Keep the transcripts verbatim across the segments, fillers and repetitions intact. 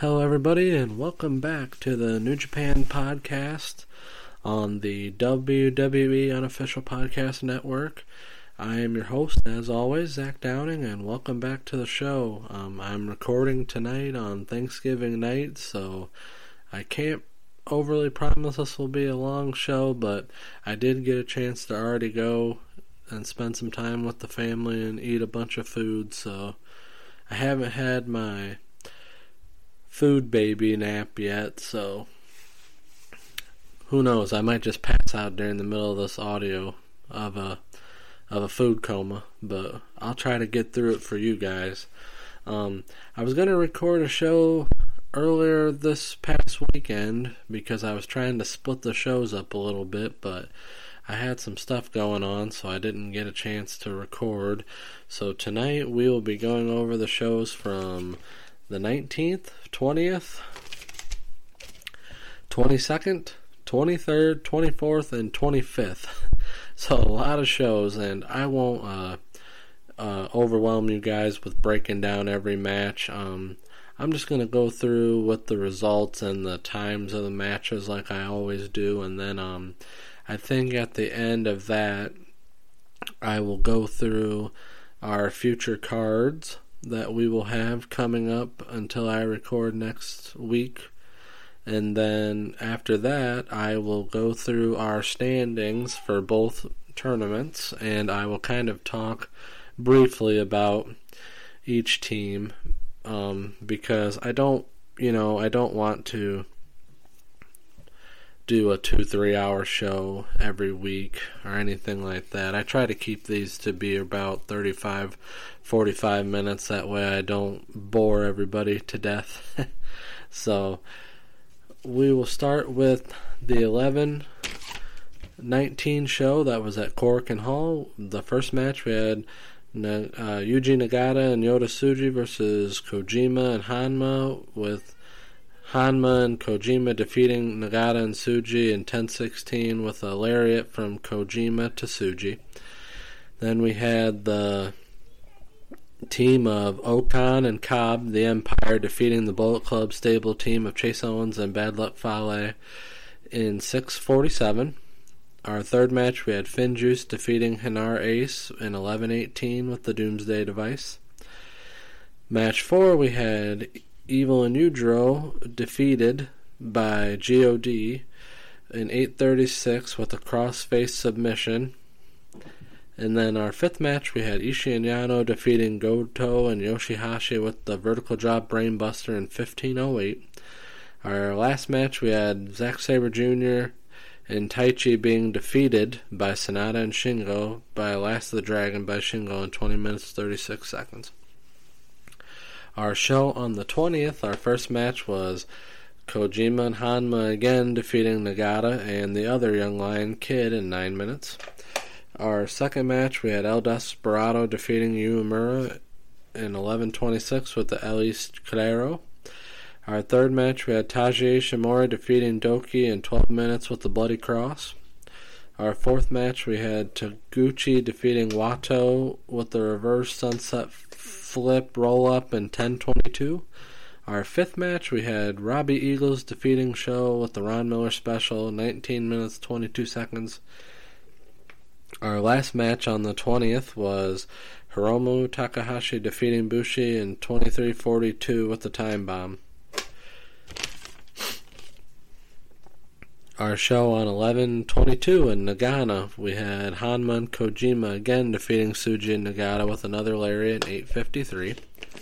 Hello, everybody, and welcome back to the New Japan Podcast on the W W E Unofficial Podcast Network. I am your host, as always, Zach Downing, and welcome back to the show. Um, I'm recording tonight on Thanksgiving night, so I can't overly promise this will be a long show, but I did get a chance to already go and spend some time with the family and eat a bunch of food, so I haven't had my food baby nap yet, so who knows, I might just pass out during the middle of this audio of a of a food coma, but I'll try to get through it for you guys. Um, I was going to record a show earlier this past weekend because I was trying to split the shows up a little bit, but I had some stuff going on, so I didn't get a chance to record. So tonight we will be going over the shows from the nineteenth, twentieth, twenty-second, twenty-third, twenty-fourth, and twenty-fifth. So a lot of shows, and I won't uh, uh, overwhelm you guys with breaking down every match. Um, I'm just going to go through with the results and the times of the matches like I always do, and then um, I think at the end of that, I will go through our future cards that we will have coming up until I record next week. And then after that, I will go through our standings for both tournaments, and I will kind of talk briefly about each team, um, because I don't, you know, I don't want to do a two, three hour show every week or anything like that. I try to keep these to be about thirty-five, forty-five minutes. That way I don't bore everybody to death. So we will start with the eleven nineteen show that was at Korakuen Hall. The first match we had uh, Yuji Nagata and Yota Tsuji versus Kojima and Hanma, with Hanma and Kojima defeating Nagata and Tsuji in ten sixteen with a lariat from Kojima to Tsuji. Then we had the team of Okan and Cobb, the Empire, defeating the Bullet Club stable team of Chase Owens and Bad Luck Fale in six forty-seven. Our third match, we had Finjuice defeating Hinar Ace in eleven eighteen with the Doomsday Device. Match four, we had Evil and Yujiro defeated by G O D in eight thirty-six with a cross-face submission. And then our fifth match, we had Ishii and Yano defeating Goto and Yoshihashi with the vertical drop brainbuster in fifteen oh eight. Our last match, we had Zack Sabre Junior and Taichi being defeated by Sanada and Shingo by Last of the Dragon by Shingo in twenty minutes thirty-six seconds. Our show on the twentieth, our first match was Kojima and Hanma again defeating Nagata and the other Young Lion Kid in nine minutes. Our second match, we had El Desperado defeating Uemura in eleven twenty-six with the El Isquero. Our third match, we had Taiji Ishimori defeating Doki in twelve minutes with the Bloody Cross. Our fourth match, we had Taguchi defeating Wato with the reverse sunset flip roll-up in ten twenty-two. Our fifth match, we had Robbie Eagles defeating Sho with the Ron Miller special, nineteen minutes twenty-two seconds. Our last match on the twentieth was Hiromu Takahashi defeating Bushi in twenty-three forty-two with the Time Bomb. Our show on eleven twenty-two in Nagano, we had Hanma and Kojima again defeating Tsuji and Nagata with another lariat in eight fifty-three.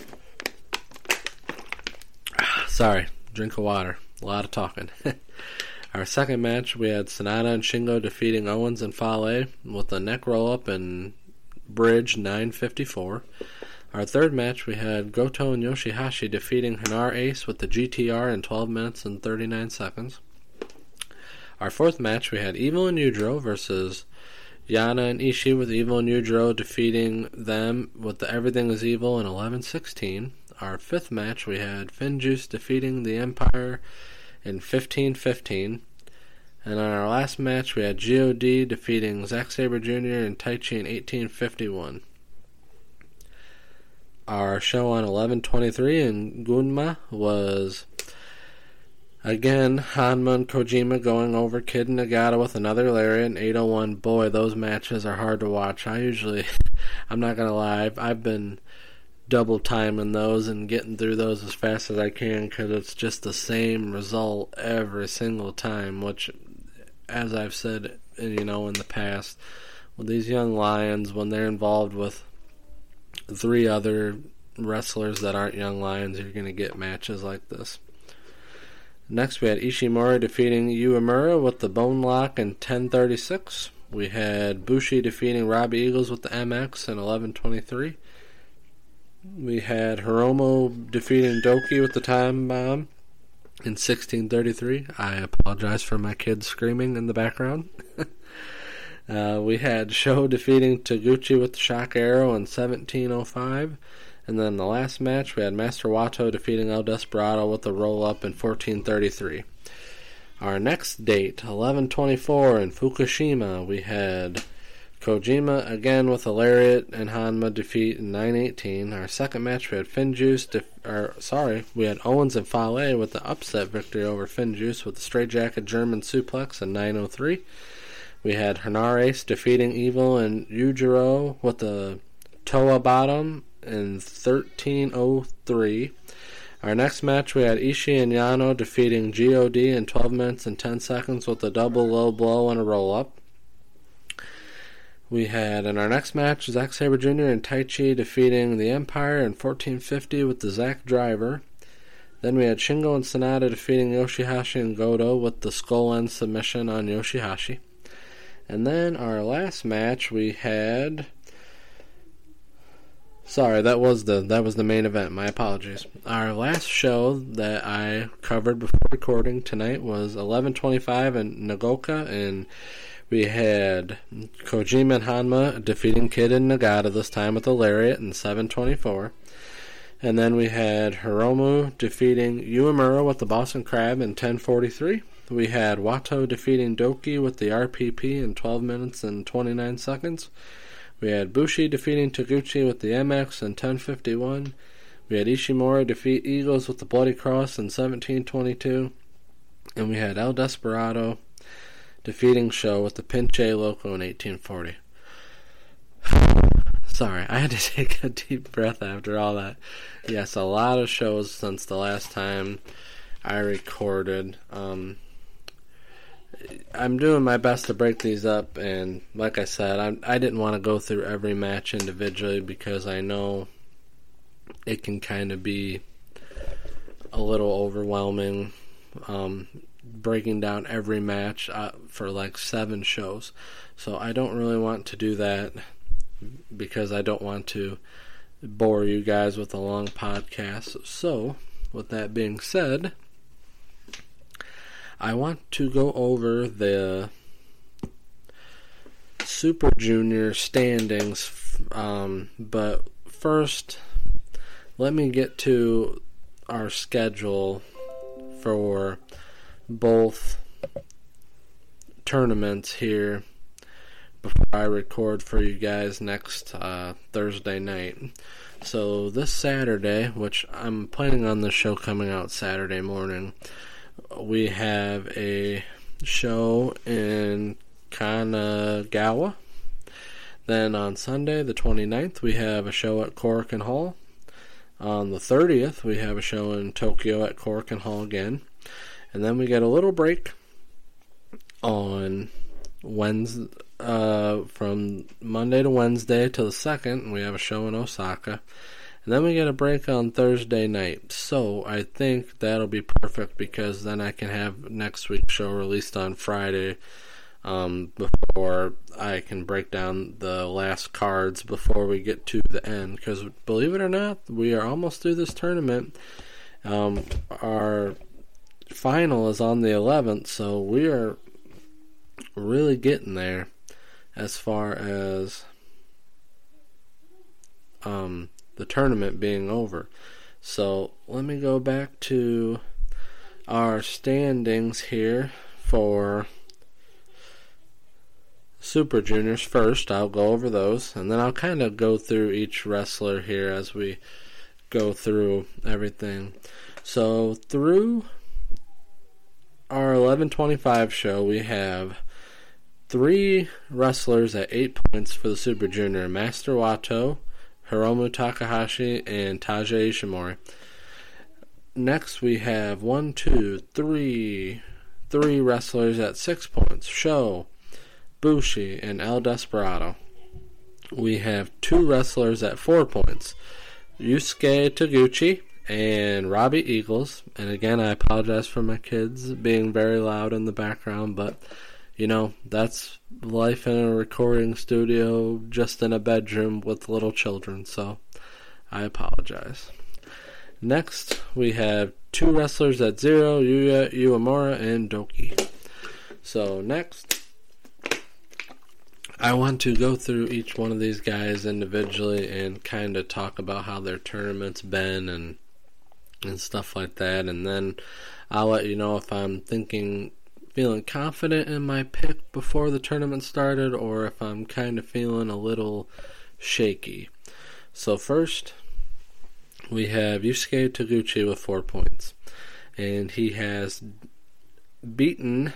Sorry, drink of water. A lot of talking. Our second match, we had Sanada and Shingo defeating Owens and Fale with a neck roll-up and bridge nine fifty-four. Our third match, we had Goto and Yoshihashi defeating Hinar Ace with the G T R in twelve minutes and thirty-nine seconds. Our fourth match, we had Evil and Yujiro versus Yana and Ishii, with Evil and Yujiro defeating them with the Everything is Evil in eleven sixteen. Our fifth match, we had Finjuice defeating the Empire in fifteen fifteen. And on our last match, we had G O D defeating Zack Sabre Junior and Taichi in eighteen fifty-one. our show on eleven twenty-three in Gunma was, again, Hanma and Kojima going over Kid Nagata with another lariat in eight oh one. Boy, those matches are hard to watch. I usually, I'm not going to lie, I've, I've been double timing those and getting through those as fast as I can because it's just the same result every single time, which, as I've said, you know, in the past, with these young lions, when they're involved with three other wrestlers that aren't young lions, you're going to get matches like this. Next, we had Ishimori defeating Uemura with the Bone Lock in ten thirty-six. We had Bushi defeating Robbie Eagles with the M X in eleven twenty-three. We had Hiromu defeating Doki with the Time Bomb in sixteen thirty-three. I apologize for my kids screaming in the background. uh, we had Sho defeating Taguchi with the Shock Arrow in seventeen oh five. And then the last match, we had Master Wato defeating El Desperado with the roll-up in fourteen thirty-three. Our next date, eleven twenty-four in Fukushima, we had Kojima again with a lariat and Hanma defeat in nine eighteen. Our second match, we had Finjuice, def- or sorry, we had Owens and Fale with the upset victory over Finjuice with the straightjacket German suplex in nine oh three. We had Hanares defeating Evil and Yujiro with the Toa Bottom in thirteen oh three. Our next match, we had Ishii and Yano defeating G O D in twelve minutes and ten seconds with a double low blow and a roll-up. We had, in our next match, Zack Sabre Junior and Taichi defeating the Empire in fourteen fifty with the Zack Driver. Then we had Shingo and Sanada defeating Yoshihashi and Goto with the Skull End submission on Yoshihashi. And then our last match, we had... Sorry, that was the that was the main event. My apologies. Our last show that I covered before recording tonight was eleven twenty-five in Nagoka, and we had Kojima and Hanma defeating Kid and Nagata, this time with a lariat in seven twenty-four. And then we had Hiromu defeating Uemura with the Boston Crab in ten forty-three. We had Wato defeating Doki with the R P P in twelve minutes and twenty-nine seconds. We had Bushi defeating Taguchi with the M X in ten fifty-one. We had Ishimori defeat Eagles with the Bloody Cross in seventeen twenty-two. And we had El Desperado defeating Sho with the Pinche Loco in eighteen forty. Sorry, I had to take a deep breath after all that. Yes, a lot of shows since the last time I recorded. Um... I'm doing my best to break these up, and like I said, I'm, I didn't want to go through every match individually because I know it can kind of be a little overwhelming, um, breaking down every match uh, for like seven shows. So I don't really want to do that because I don't want to bore you guys with a long podcast. So, with that being said, I want to go over the Super Junior standings, um, but first, let me get to our schedule for both tournaments here before I record for you guys next uh, Thursday night. So this Saturday, which I'm planning on the show coming out Saturday morning, we have a show in Kanagawa. Then on Sunday, the twenty-ninth, we have a show at Korakuen Hall. On the thirtieth, we have a show in Tokyo at Korakuen Hall again. And then we get a little break on Wednesday, uh, from Monday to Wednesday to the second, and we have a show in Osaka. And then we get a break on Thursday night. So I think that'll be perfect because then I can have next week's show released on Friday um, before I can break down the last cards before we get to the end. Because believe it or not, we are almost through this tournament. Um, our final is on the eleventh, so we are really getting there as far as um, the tournament being over. So let me go back to our standings here for Super Juniors first. I'll go over those, and then I'll kind of go through each wrestler here as we go through everything. So through our eleven twenty-five show, we have three wrestlers at eight points for the Super Junior: Master Wato, Hiromu Takahashi, and Taiji Ishimori. Next, we have one, two, three, three wrestlers at six points: Sho, Bushi, and El Desperado. We have two wrestlers at four points: Yusuke Taguchi and Robbie Eagles. And again, I apologize for my kids being very loud in the background, but you know, that's life in a recording studio just in a bedroom with little children, so I apologize. Next, we have two wrestlers at zero: Yuya Uemura and Doki. So next, I want to go through each one of these guys individually and kind of talk about how their tournament's been and and stuff like that, and then I'll let you know if I'm thinking, feeling confident in my pick before the tournament started, or if I'm kind of feeling a little shaky. So first, we have Yusuke Taguchi with four points, and he has beaten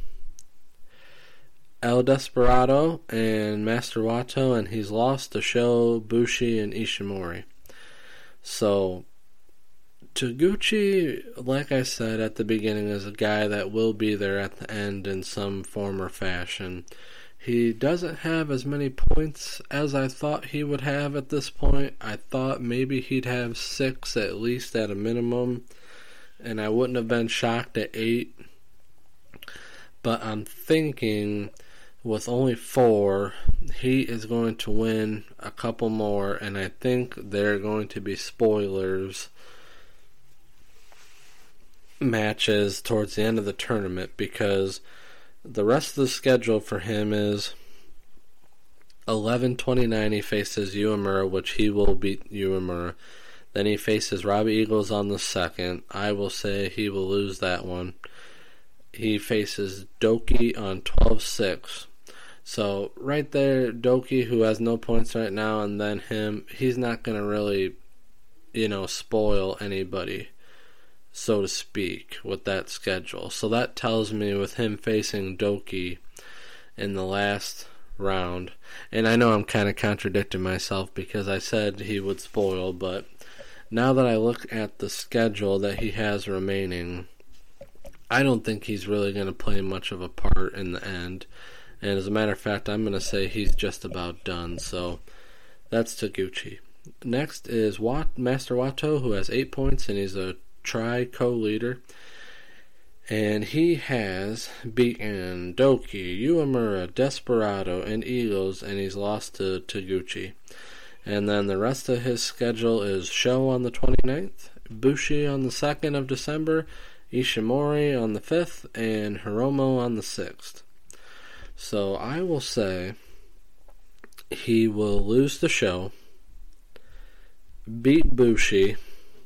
El Desperado and Master Wato, and he's lost to Sho, Bushi, and Ishimori. So Taguchi, like I said at the beginning, is a guy that will be there at the end in some form or fashion. He doesn't have as many points as I thought he would have at this point. I thought maybe he'd have six at least at a minimum, and I wouldn't have been shocked at eight. But I'm thinking with only four, he is going to win a couple more, and I think they're going to be spoilers matches towards the end of the tournament, because the rest of the schedule for him is eleven twenty-nine he faces Uemura, which he will beat Uemura. Then he faces Robbie Eagles on the second. I will say he will lose that one. He faces Doki on twelve six. So right there, Doki, who has no points right now, and then him, he's not going to really, you know, spoil anybody, so to speak, with that schedule. So that tells me with him facing Doki in the last round, and I know I'm kind of contradicting myself because I said he would spoil, but now that I look at the schedule that he has remaining, I don't think he's really going to play much of a part in the end. And as a matter of fact, I'm going to say he's just about done. So that's Taguchi. Next is Wat- Master Wato, who has eight points, and he's a Tri co-leader, and he has beaten Doki, Uemura, Desperado, and Eagles, and he's lost to Taguchi. And then the rest of his schedule is Sho on the twenty-ninth, Bushi on the second of December, Ishimori on the fifth, and Hiromu on the sixth. So I will say he will lose the Sho, beat Bushi,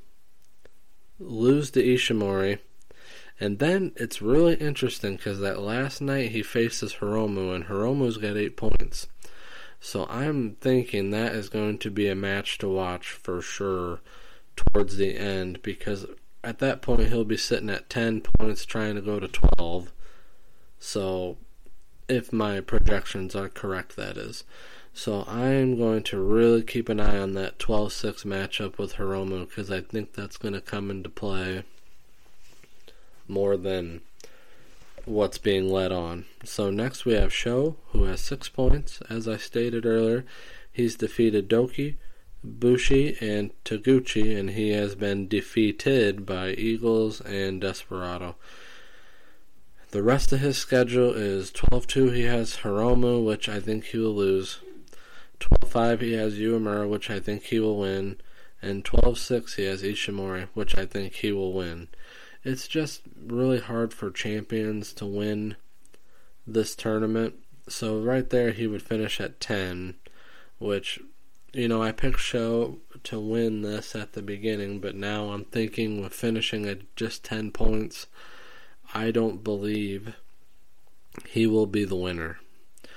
lose to Ishimori, and then it's really interesting because that last night he faces Hiromu, and Hiromu's got eight points. So I'm thinking that is going to be a match to watch for sure towards the end, because at that point he'll be sitting at ten points trying to go to twelve. So if my projections are correct, that is. So I'm going to really keep an eye on that twelve six matchup with Hiromu, because I think that's going to come into play more than what's being led on. So next we have Sho, who has six points. As I stated earlier, he's defeated Doki, Bushi, and Taguchi, and he has been defeated by Eagles and Desperado. The rest of his schedule is twelve two he has Hiromu, which I think he will lose. twelve five he has Uemura, which I think he will win. And twelve six he has Ishimori, which I think he will win. It's just really hard for champions to win this tournament. So right there he would finish at ten, which, you know, I picked Sho to win this at the beginning, but now I'm thinking with finishing at just ten points, I don't believe he will be the winner.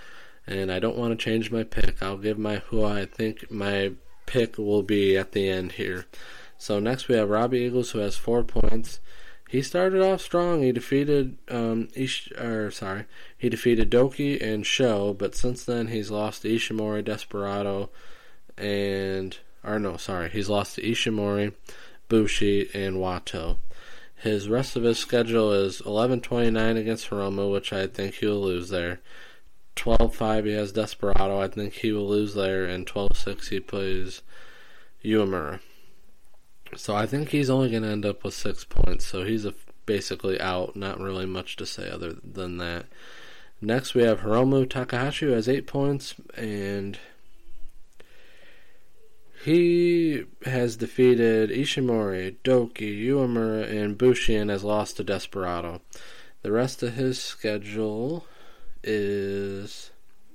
And I don't want to change my pick. I'll give my who I think my pick will be at the end here. So next we have Robbie Eagles, who has four points. He started off strong. He defeated um Ish, or sorry, he defeated Doki and Sho, but since then he's lost to Ishimori, Desperado, and or no, sorry, he's lost to Ishimori, Bushi, and Wato. His rest of his schedule is eleven twenty-nine against Hiromu, which I think he'll lose there. twelve five he has Desperado, I think he will lose there, and twelve six he plays Uemura. So I think he's only going to end up with six points, so he's a, basically out, not really much to say other than that. Next we have Hiromu Takahashi, who has eight points, and he has defeated Ishimori, Doki, Uemura, and Bushi, and has lost to Desperado. The rest of his schedule is...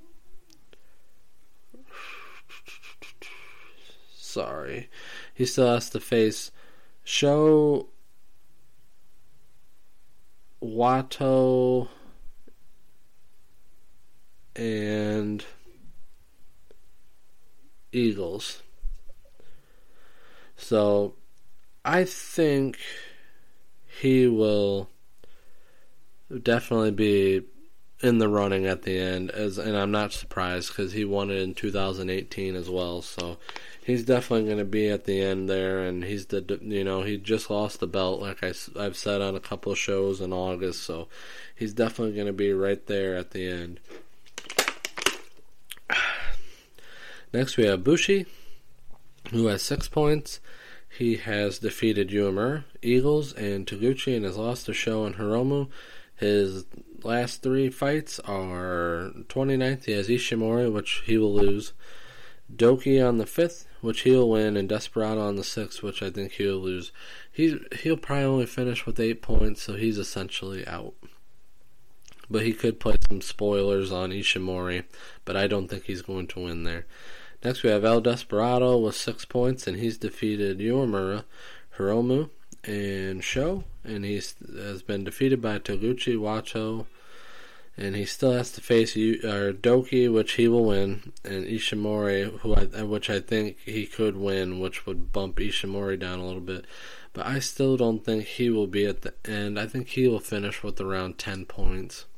Sorry. He still has to face Sho, Wato, and Eagles. So, I think he will definitely be in the running at the end, as and I'm not surprised because he won it in two thousand eighteen as well. So he's definitely going to be at the end there, and he's the you know he just lost the belt, like I, I've said on a couple of shows in August. So he's definitely going to be right there at the end. Next we have Bushi, who has six points. He has defeated Uemura, Eagles, and Taguchi, and has lost to Sho and Hiromu. His last three fights are twenty-ninth, he has Ishimori, which he will lose. Doki on the fifth, which he'll win, and Desperado on the sixth, which I think he'll lose. He's, he'll probably only finish with eight points, so he's essentially out. But he could play some spoilers on Ishimori, but I don't think he's going to win there. Next we have El Desperado with six points, and he's defeated Uemura, Hiromu, and Sho, and he has been defeated by Taguchi, Wato, and he still has to face U, or Doki, which he will win, and Ishimori, who I, which I think he could win, which would bump Ishimori down a little bit. But I still don't think he will be at the end. I think he will finish with around ten points.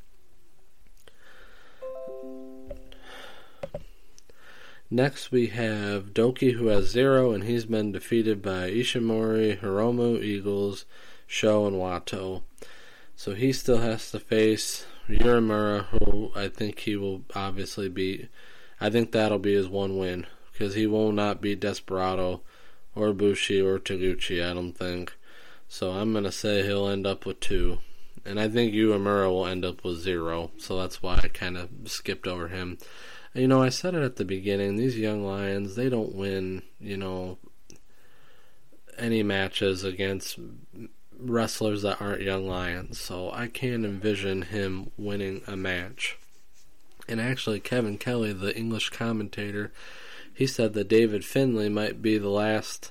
Next we have Doki, who has zero, and he's been defeated by Ishimori, Hiromu, Eagles, Sho, and Wato. So he still has to face Uemura, who I think he will obviously beat. I think that'll be his one win, because he will not beat Desperado or Bushi or Taguchi, I don't think. So I'm going to say he'll end up with two. And I think Uemura will end up with zero, so that's why I kind of skipped over him. You know, I said it at the beginning, these young lions, they don't win, you know, any matches against wrestlers that aren't young lions, so I can't envision him winning a match. And actually, Kevin Kelly, the English commentator, he said that David Finlay might be the last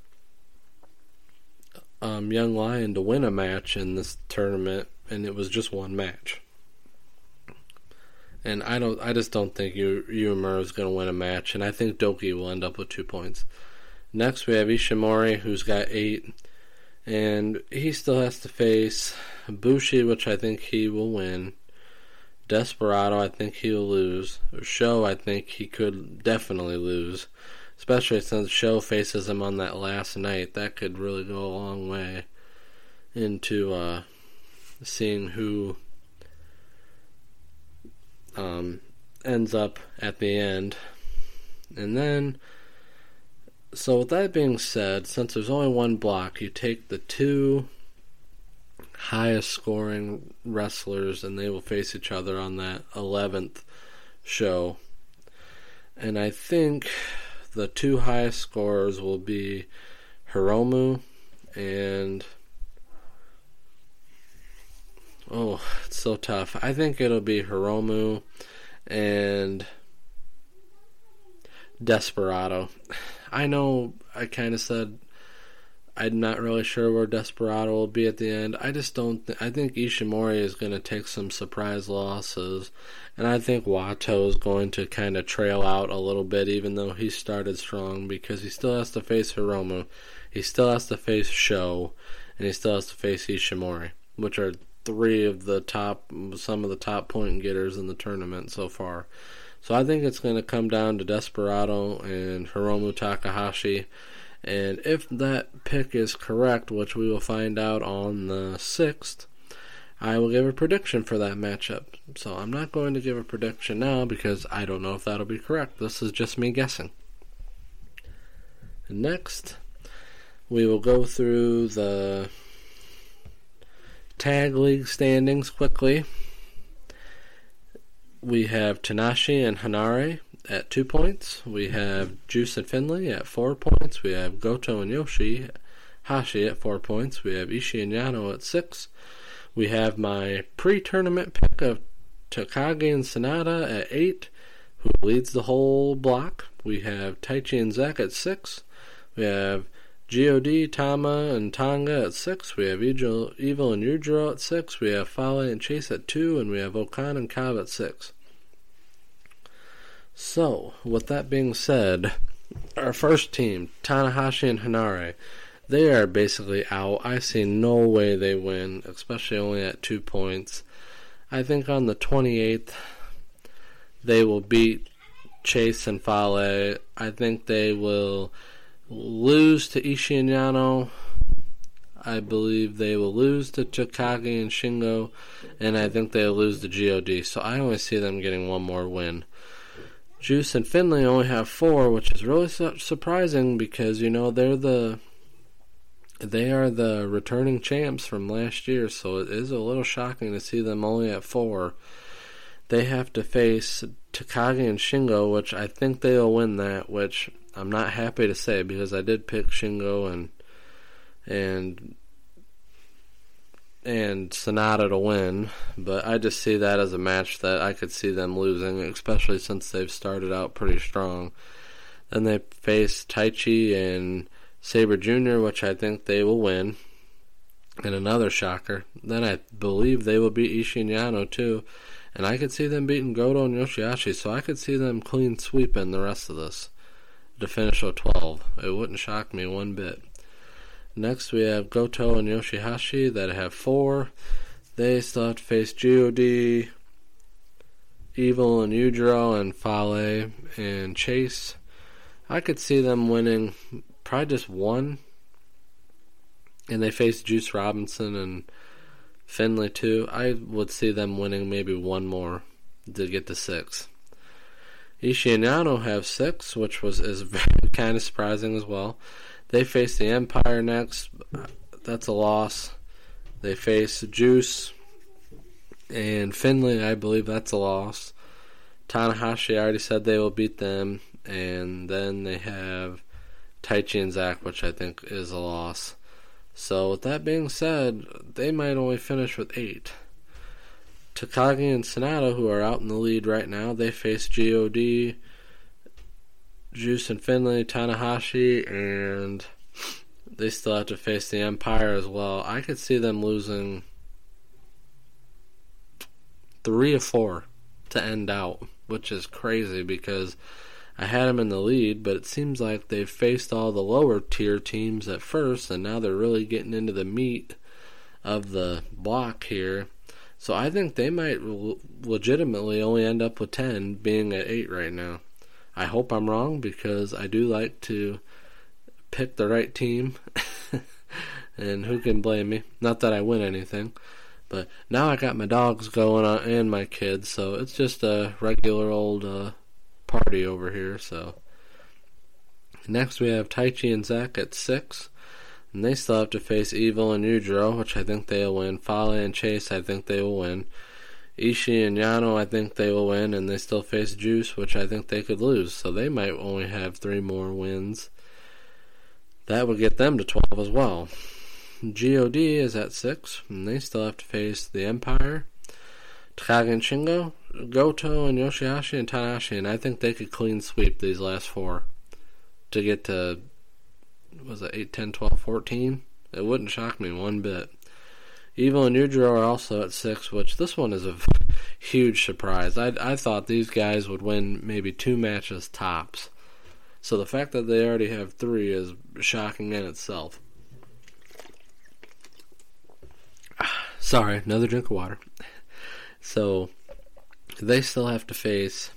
um, young lion to win a match in this tournament, and it was just one match. And I don't, I just don't think Uemura is going to win a match, and I think Doki will end up with two points. Next, we have Ishimori, who's got eight, and he still has to face Bushi, which I think he will win. Desperado, I think he'll lose. Sho, I think he could definitely lose, especially since Sho faces him on that last night. That could really go a long way into uh, seeing who Um, ends up at the end. And then, so with that being said, since there's only one block, you take the two highest scoring wrestlers and they will face each other on that eleventh show. And I think the two highest scorers will be Hiromu and... Oh, it's so tough. I think it'll be Hiromu and Desperado. I know I kind of said I'm not really sure where Desperado will be at the end. I just don't. Th- I think Ishimori is going to take some surprise losses, and I think Wato is going to kind of trail out a little bit, even though he started strong, because he still has to face Hiromu, he still has to face Sho, and he still has to face Ishimori, which are three of the top, some of the top point getters in the tournament so far. So I think it's going to come down to Desperado and Hiromu Takahashi. And if that pick is correct, which we will find out on the sixth, I will give a prediction for that matchup. So I'm not going to give a prediction now because I don't know if that'll be correct. This is just me guessing. Next, we will go through the tag league standings quickly. We have Tanahashi and Hanare at two points. We have Juice and Finlay at four points. We have Goto and Yoshi Hashi at four points. We have Ishii and Yano at six. We have my pre-tournament pick of Takagi and Sanada at eight, who leads the whole block. We have Taichi and Zack at six. We have G O D, Tama, and Tonga at six. We have Evil, Evil and Yujiro at six. We have Fale and Chase at two. And we have Okan and Kav at six. So, with that being said, our first team, Tanahashi and Hanare, they are basically out. I see no way they win, especially only at two points. I think on the twenty-eighth, they will beat Chase and Fale. I think they will lose to Ishii and Yano. I believe they will lose to Takagi and Shingo. And I think they will lose to G O D. So I only see them getting one more win. Juice and Finlay only have four, which is really su- surprising because, you know, they're the they are the returning champs from last year, so it is a little shocking to see them only at four. They have to face Takagi and Shingo, which I think they'll win that, which I'm not happy to say because I did pick Shingo and and and Sanada to win, but I just see that as a match that I could see them losing, especially since they've started out pretty strong. Then they face Taichi and Sabre Junior, which I think they will win. And another shocker. Then I believe they will beat Ishii and Yano too. And I could see them beating Goto and Yoshihashi, so I could see them clean sweeping the rest of this to finish with twelve. It wouldn't shock me one bit. Next we have Goto and Yoshihashi that have four. They still have to face G O D, Evil and Yujiro, and Fale and Chase. I could see them winning probably just one. And they face Juice Robinson and Finlay too. I would see them winning maybe one more to get to six. Ishii and Yano have six, which was is kind of surprising as well. They face the Empire next. That's a loss. They face Juice and Finlay. I believe that's a loss. Tanahashi, I already said they will beat them. And then they have Taichi and Zack, which I think is a loss. So with that being said, they might only finish with eight. Takagi and Sanada, who are out in the lead right now, they face G O D, Juice and Finlay, Tanahashi, and they still have to face the Empire as well. I could see them losing three or four to end out, which is crazy because I had them in the lead, but it seems like they've faced all the lower tier teams at first, and now they're really getting into the meat of the block here. So I think they might legitimately only end up with ten, being at eight right now. I hope I'm wrong because I do like to pick the right team. And who can blame me? Not that I win anything. But now I got my dogs going on and my kids, so it's just a regular old uh, party over here. So next we have Taichi and Zack at six. And they still have to face Evil and Yujiro, which I think they'll win. Fale and Chase, I think they will win. Ishii and Yano, I think they will win, and they still face Juice, which I think they could lose. So they might only have three more wins. That would get them to twelve as well. G O D is at six, and they still have to face the Empire, Takagi and Shingo, Goto and Yoshihashi and Tanahashi, and I think they could clean sweep these last four to get to was it eight, ten, twelve, fourteen? It wouldn't shock me one bit. Evil and Yujiro are also at six, which this one is a huge surprise. I I thought these guys would win maybe two matches tops. So the fact that they already have three is shocking in itself. Sorry, another drink of water. So they still have to face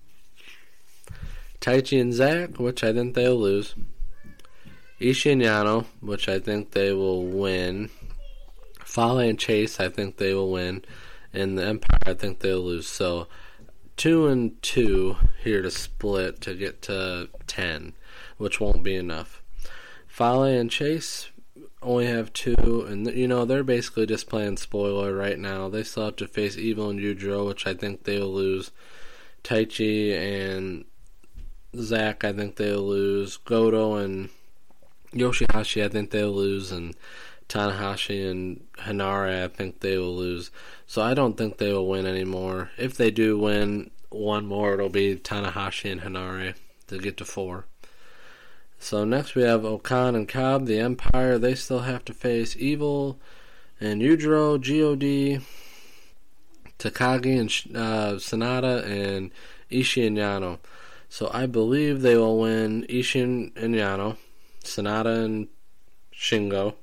Taichi and Zack, which I think they'll lose. Ishii and Yano, which I think they will win. Fale and Chase, I think they will win. And the Empire, I think they'll lose. So, two and two here to split to get to ten, which won't be enough. Fale and Chase only have two, and you know, they're basically just playing spoiler right now. They still have to face Evil and Yujiro, which I think they'll lose. Taichi and Zack, I think they'll lose. Goto and Yoshihashi, I think they'll lose. And Tanahashi and Hanare, I think they will lose. So I don't think they will win anymore. If they do win one more, it'll be Tanahashi and Hanare to get to four. So next we have Okan and Cobb, the Empire. They still have to face Evil and Yujiro, G O D, Takagi and uh, Sanada, and Ishii and Yano. So I believe they will win Ishii and Yano, Sanada and Shingo.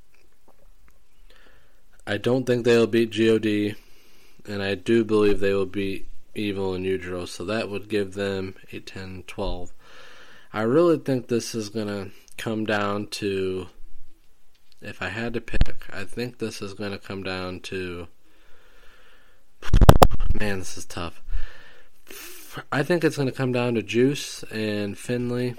I don't think they will beat G O D, and I do believe they will beat Evil and Yujiro, so that would give them eight, ten, twelve. I really think this is going to come down to, if I had to pick, I think this is going to come down to, man, this is tough. I think it's going to come down to Juice and Finlay,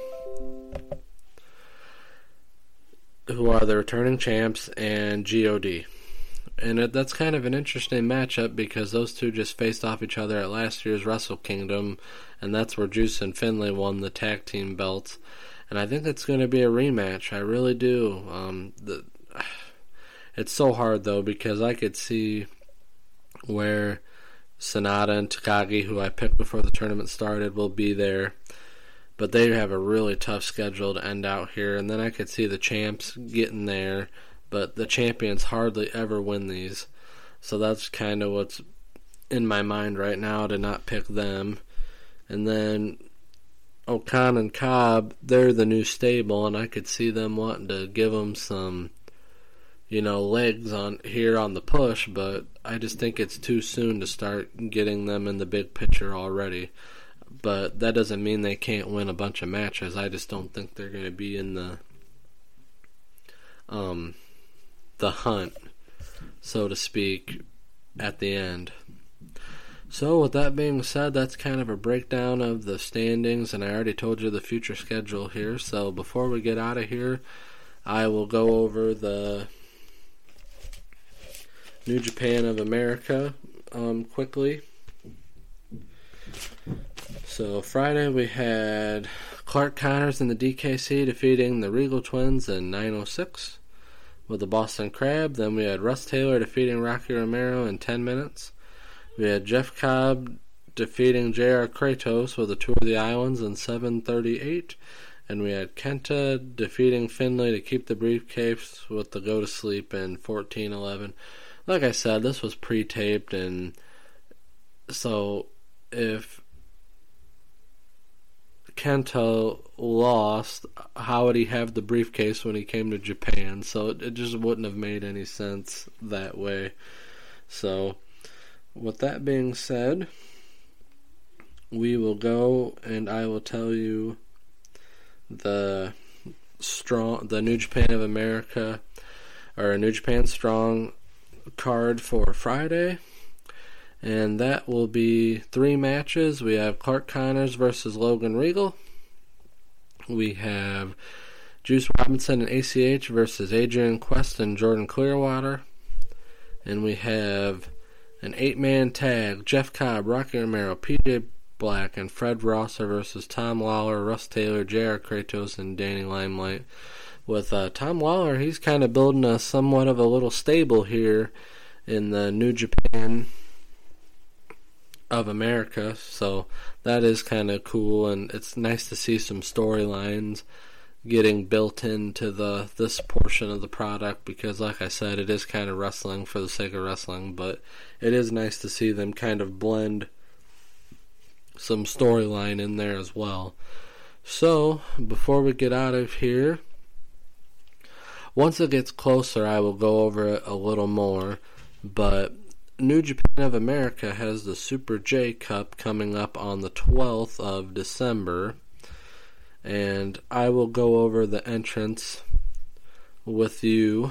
who are the returning champs, and G O D. And it, that's kind of an interesting matchup because those two just faced off each other at last year's Wrestle Kingdom, and that's where Juice and Finlay won the tag team belts. And I think it's going to be a rematch. I really do. Um, the, it's so hard, though, because I could see where Sanada and Takagi, who I picked before the tournament started, will be there. But they have a really tough schedule to end out here. And then I could see the champs getting there. But the champions hardly ever win these. So that's kind of what's in my mind right now, to not pick them. And then Okan and Cobb, they're the new stable, and I could see them wanting to give them some, you know, legs on here on the push, but I just think it's too soon to start getting them in the big picture already. But that doesn't mean they can't win a bunch of matches. I just don't think they're going to be in the um the hunt, so to speak, at the end. So with that being said, that's kind of a breakdown of the standings, and I already told you the future schedule here. So before we get out of here, I will go over the New Japan of America um, quickly. So Friday we had Clark Connors and the D K C defeating the Regal Twins in nine oh six with the Boston Crab. Then we had Russ Taylor defeating Rocky Romero in ten minutes. We had Jeff Cobb defeating J R Kratos with a Tour of the Islands in seven thirty-eight. And we had Kenta defeating Finlay to keep the briefcase with the Go to Sleep in fourteen eleven. Like I said, this was pre-taped, and so if Kenta lost, how would he have the briefcase when he came to Japan? So it, it just wouldn't have made any sense that way. So with that being said, we will go and I will tell you the strong, the New Japan of America, or New Japan Strong card for Friday. And that will be three matches. We have Clark Connors versus Logan Regal. We have Juice Robinson and A C H versus Adrian Quest and Jordan Clearwater. And we have an eight-man tag, Jeff Cobb, Rocky Romero, P J Black, and Fred Rosser versus Tom Lawler, Russ Taylor, J R Kratos, and Danny Limelight. With uh, Tom Lawler, he's kind of building a somewhat of a little stable here in the New Japan of America, so that is kind of cool, and it's nice to see some storylines getting built into the this portion of the product, because like I said, it is kind of wrestling for the sake of wrestling, but it is nice to see them kind of blend some storyline in there as well. So before we get out of here, once it gets closer I will go over it a little more, but New Japan of America has the Super J Cup coming up on the twelfth of December, and I will go over the entrance with you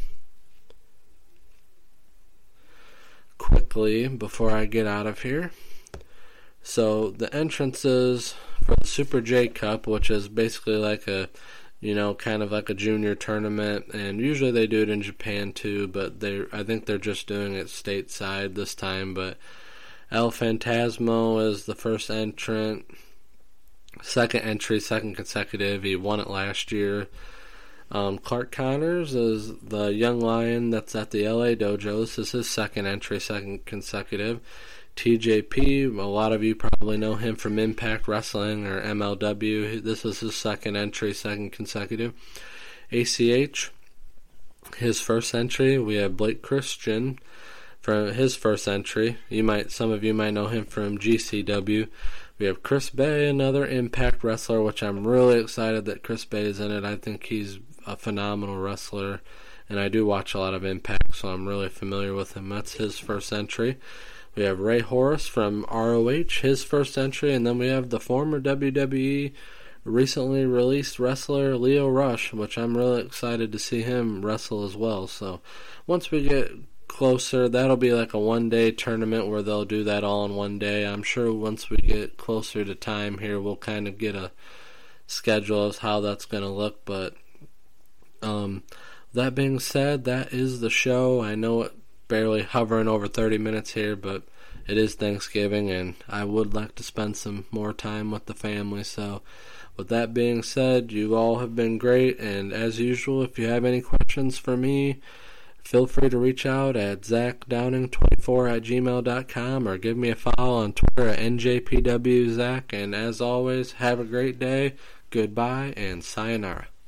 quickly before I get out of here. So the entrances for the Super J Cup, which is basically like a, you know, kind of like a junior tournament, and usually they do it in Japan too, but they I think they're just doing it stateside this time. But El Phantasmo is the first entrant, second entry, second consecutive. He won it last year. Um, Clark Connors is the young lion that's at the L A Dojo. This is his second entry, second consecutive. T J P, a lot of you probably know him from Impact Wrestling or M L W. This is his second entry, second consecutive. A C H, his first entry. We have Blake Christian from his first entry. You might, some of you might know him from G C W. We have Chris Bay, another Impact wrestler, which I'm really excited that Chris Bay is in it. I think he's a phenomenal wrestler, and I do watch a lot of Impact, so I'm really familiar with him. That's his first entry. We have Ray Horace from R O H, his first entry, and then we have the former W W E recently released wrestler Leo Rush, which I'm really excited to see him wrestle as well. So once we get closer, that'll be like a one-day tournament where they'll do that all in one day. I'm sure once we get closer to time here, we'll kind of get a schedule of how that's going to look. But um, that being said, that is the show. I know it barely hovering over thirty minutes here, but it is Thanksgiving and I would like to spend some more time with the family. So with that being said, you all have been great, and as usual, if you have any questions for me, feel free to reach out at zach downing twenty-four at gmail dot com or give me a follow on Twitter at N J P W Zach. And as always, have a great day, goodbye, and sayonara.